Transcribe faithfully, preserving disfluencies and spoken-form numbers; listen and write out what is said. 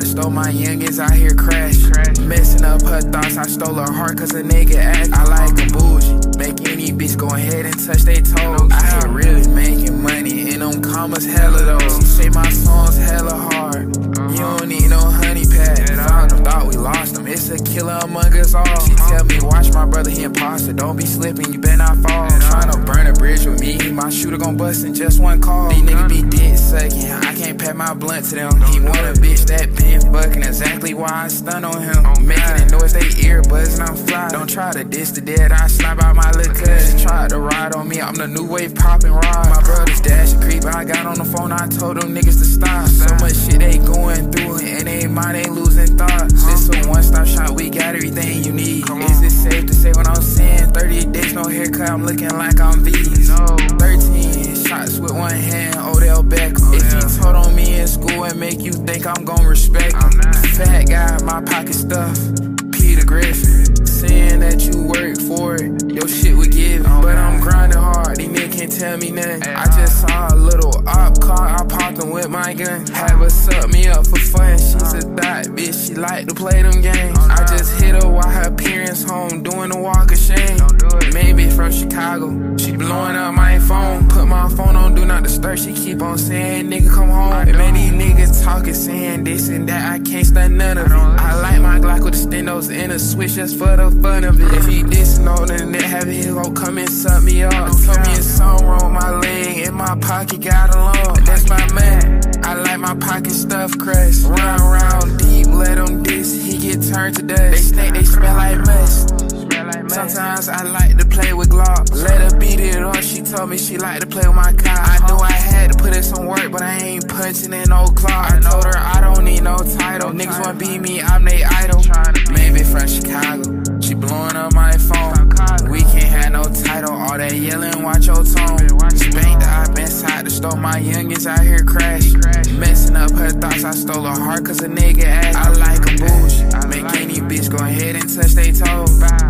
to stole my youngins out here crash. Messing up her thoughts, I stole her heart cause a nigga act. I like a bougie, make any bitch go ahead and touch they toes. I ain't really making money, and them commas hella though. She say my songs hella hard, you don't need no honey pad. Found them, thought we lost them, it's a killer among us all. She tell me, watch my brother, he imposter, don't be slipping, you better not fall. Tryna burn a bridge with me, my shooter gon' bust in just one call. These niggas be dead sucking, I can't pack my blunt to them. He want a bitch that been fucking, exactly why I stun on him. Making it noise, they earbuds and I'm fly. Don't try to diss the dead, I slap out my little cousin. She tried to ride on me, I'm the new wave poppin' rod. My brother's dash creep, I got on the phone, I told them niggas to stop. So much shit they going through, and they mind ain't losing thoughts. This a one-stop shop, we got everything you need. Is it safe to say what I'm saying? thirty days, no haircut, I'm looking like I'm V's. thirteen shots with one hand, Odell Beckham. If he told on me in school and make you think I'm gon' respect him. Fat guy, my pocket stuff, Peter Griffin. Saying that you work for it, your shit would give. But I'm grinding hard, these niggas can't tell me nothing. I just saw a little op car, I popped him with my gun. Have her suck me up for fun, she's a thot bitch, she like to play them games. I just hit her while her parents home doing the walk of shame. Maybe from Chicago, she blowing up my phone. Put my phone on do not disturb, she keep on saying nigga come home. And man, these niggas talking, saying this and that, I can't stand none of it. I like my Glock with the stendos and a switch just for the fun of it. If he dissing on the net, have it, he'll go come and suck me up. Told me it's something wrong with my leg, in my pocket got along. That's my man, I like my pocket stuff crushed. Run around deep, let him diss, he get turned to dust. They stink, they smell like must. Sometimes I like to play with Glock. Let her beat it up, she told me she like to play with my car. I knew I had to put in some work, but I ain't punching in no clock. I told her I don't need no title, niggas wanna beat me, I'm they idol. Maybe from Chicago, she blowing up my phone. We can't have no title, all that yelling, watch your tone. Spanked the op inside the store, my youngins out here crash. Messing up her thoughts, I stole her heart cause a nigga ass. I like a bougie, make any bitch go ahead and touch they toes.